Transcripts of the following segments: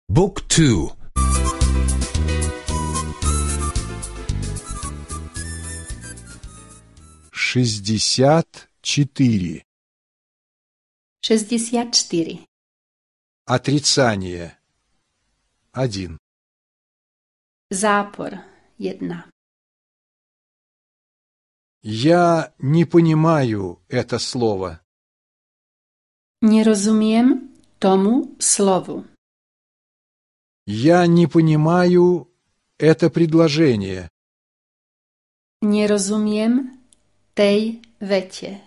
Book 2. 64. 64. Отрицание. 1. Zápor 1. Я не понимаю это слово. Nie rozumiem tomu slovu. Я не понимаю это предложение. Nie rozumiem tej vecie.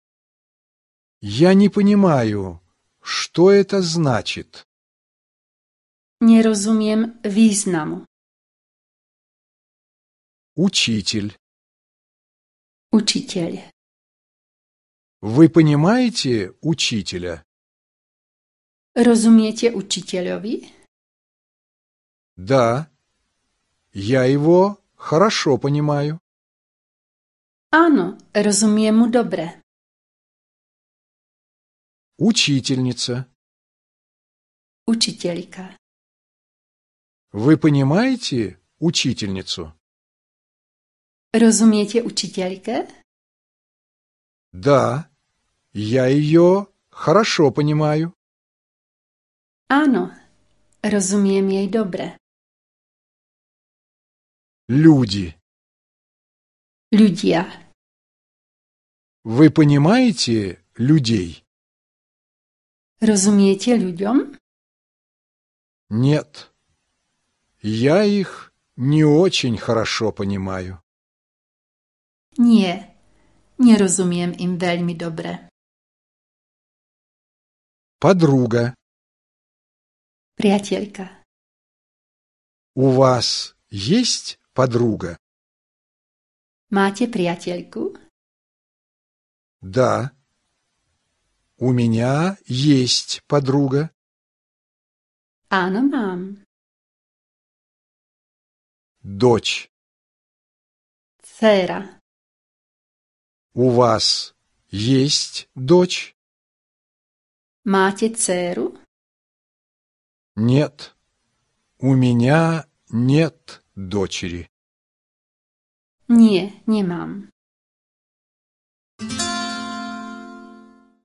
Я не понимаю, что это значит. Nie rozumiem významu. Учитель. Učiteľ. Вы понимаете учителя? Rozumiete učiteľovi? Да. Я его хорошо понимаю. Áno, rozumiem mu dobre. Учительница. Učiteľka. Вы понимаете учительницу? Rozumiete učiteľke? Да. Я ее хорошо понимаю. Áno, rozumiem jej dobre. Люди. Ľudia. Вы понимаете людей? Rozumiete ľuďom? Нет. Я их не очень хорошо понимаю. Nie, nerozumiem im veľmi dobre. Подруга. Priateľka. У вас есть подруга? Máte priateľku? Да. У меня есть подруга. Áno, mám. Дочь. Dcéra. У вас есть дочь? Máte dcéru? Нет. У меня нет дочери. Nie, nemám.